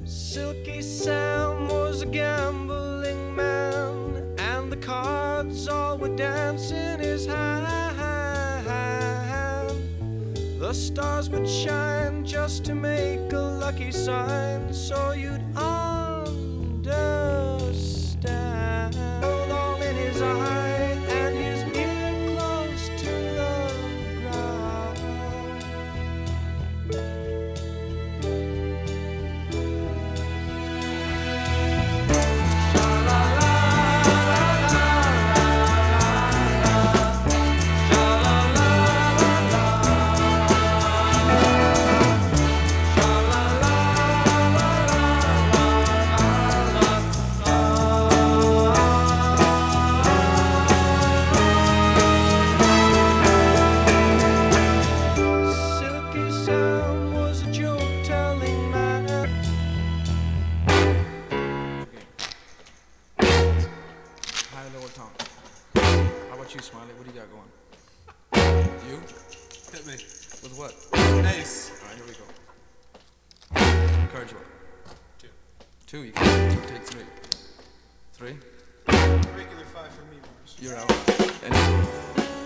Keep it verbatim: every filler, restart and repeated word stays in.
Silky Sam was a gambling man, and the cards all were dancing in his hand. The stars would shine just to make a lucky sign, so you'd understand. All in his eye and his ear close to the ground. Silky Sam was a joke-telling man. High lower tone. How about you, Smiley? What do you got going? You? Hit me. With what? Ace. Alright, here we go. Encourage what? Two. Two, you can take three. Three? Regular five for me, Mars. You're out. And